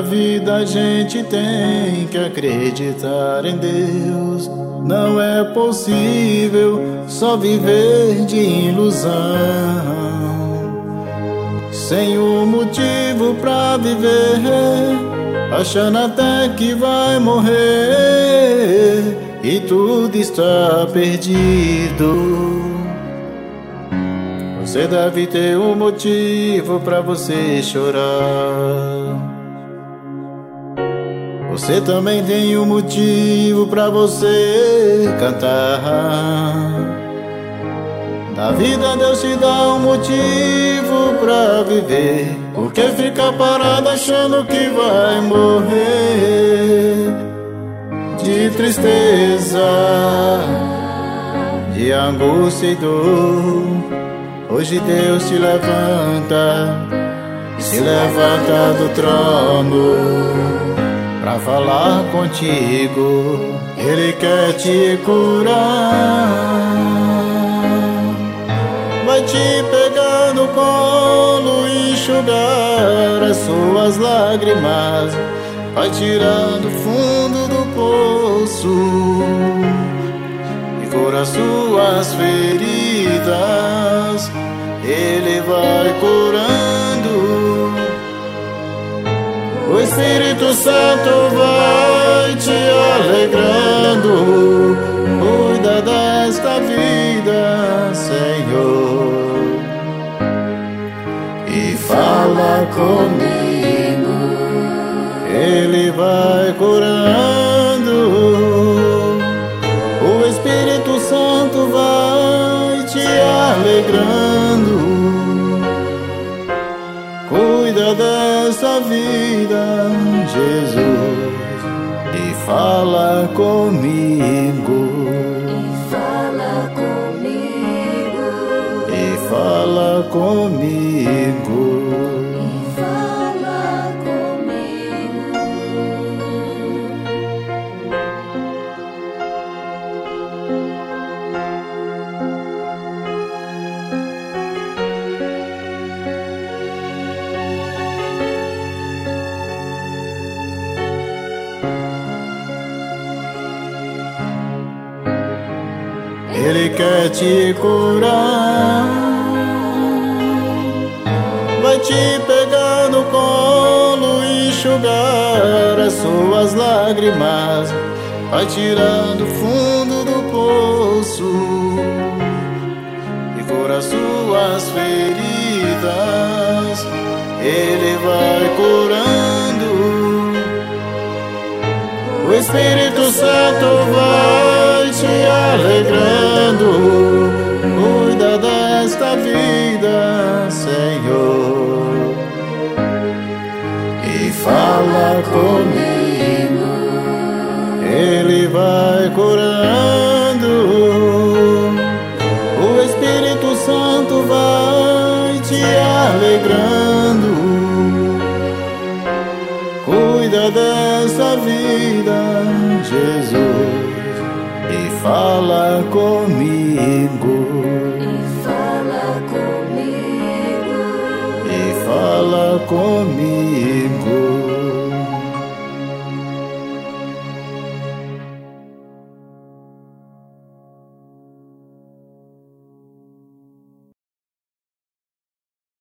vida a gente tem que acreditar em Deus. Não é possível só viver de ilusão, sem um motivo pra viver, achando até que vai morrer e tudo está perdido. Você deve ter um motivo pra você chorar. Você também tem um motivo pra você cantar. Na vida Deus te dá um motivo pra viver. Por que ficar parado achando que vai morrer de tristeza, de angústia e dor? Hoje Deus te levanta, se levanta do trono pra falar contigo. Ele quer te curar. Vai te pegar no colo e enxugar as suas lágrimas, vai tirar do fundo do poço e cura suas feridas. Ele vai curando. O Espírito Santo vai te alegrando. Cuida desta vida, Senhor, e fala comigo. Ele vai curando. O Espírito Santo vai te alegrando. Cuida dessa vida, Jesus, e fala comigo. E fala comigo. Ele quer te curar. Vai te pegar no colo e enxugar as suas lágrimas, vai tirar do fundo do poço e cura suas feridas. Ele vai curando. O Espírito Santo vai te alegrando. Cuida desta vida, Senhor, e fala comigo. Ele vai curando. O Espírito Santo vai te alegrando. Cuida dessa vida, Jesus, e fala comigo. E fala comigo.